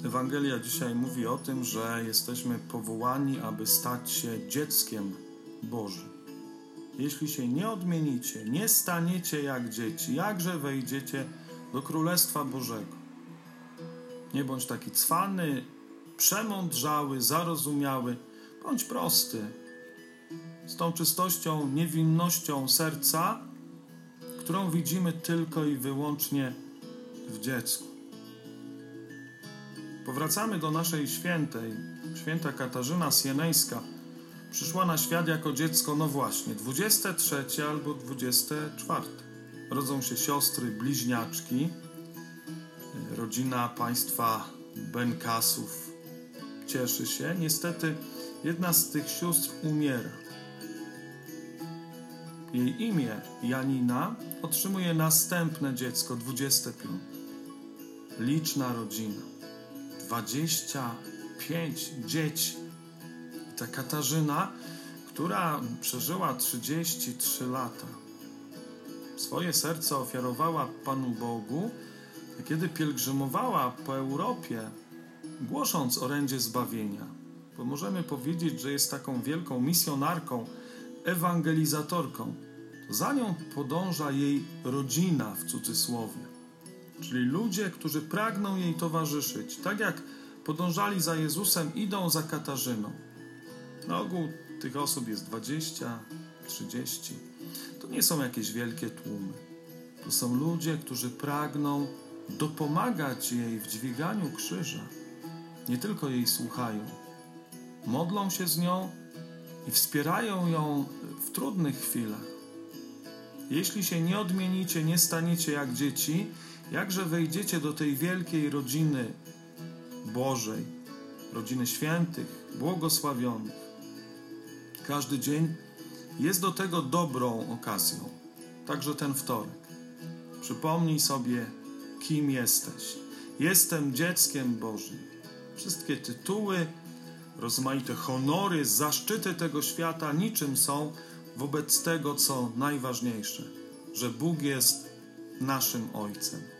Ewangelia dzisiaj mówi o tym, że jesteśmy powołani, aby stać się dzieckiem Bożym. Jeśli się nie odmienicie, nie staniecie jak dzieci, jakże wejdziecie do Królestwa Bożego? Nie bądź taki cwany, przemądrzały, zarozumiały, bądź prosty, z tą czystością, niewinnością serca, którą widzimy tylko i wyłącznie w dziecku. Powracamy do naszej świętej. Święta Katarzyna Sienejska przyszła na świat jako dziecko, no właśnie, 23 albo 24. Rodzą się siostry, bliźniaczki. Rodzina państwa Benkasów cieszy się. Niestety jedna z tych sióstr umiera. Jej imię, Janina, otrzymuje następne dziecko, 25. Liczna rodzina. 25 dzieci. I ta Katarzyna, która przeżyła 33 lata, swoje serce ofiarowała Panu Bogu, a kiedy pielgrzymowała po Europie, głosząc orędzie zbawienia, bo możemy powiedzieć, że jest taką wielką misjonarką, ewangelizatorką, za nią podąża jej rodzina, w cudzysłowie, czyli ludzie, którzy pragną jej towarzyszyć. Tak jak podążali za Jezusem, idą za Katarzyną. Na ogół tych osób jest 20, 30. To nie są jakieś wielkie tłumy. To są ludzie, którzy pragną dopomagać jej w dźwiganiu krzyża. Nie tylko jej słuchają. Modlą się z nią i wspierają ją w trudnych chwilach. Jeśli się nie odmienicie, nie staniecie jak dzieci, jakże wejdziecie do tej wielkiej rodziny Bożej, rodziny świętych, błogosławionych. Każdy dzień jest do tego dobrą okazją, także ten wtorek. Przypomnij sobie, kim jesteś. Jestem dzieckiem Bożym. Wszystkie tytuły, rozmaite honory, zaszczyty tego świata niczym są wobec tego, co najważniejsze, że Bóg jest naszym Ojcem.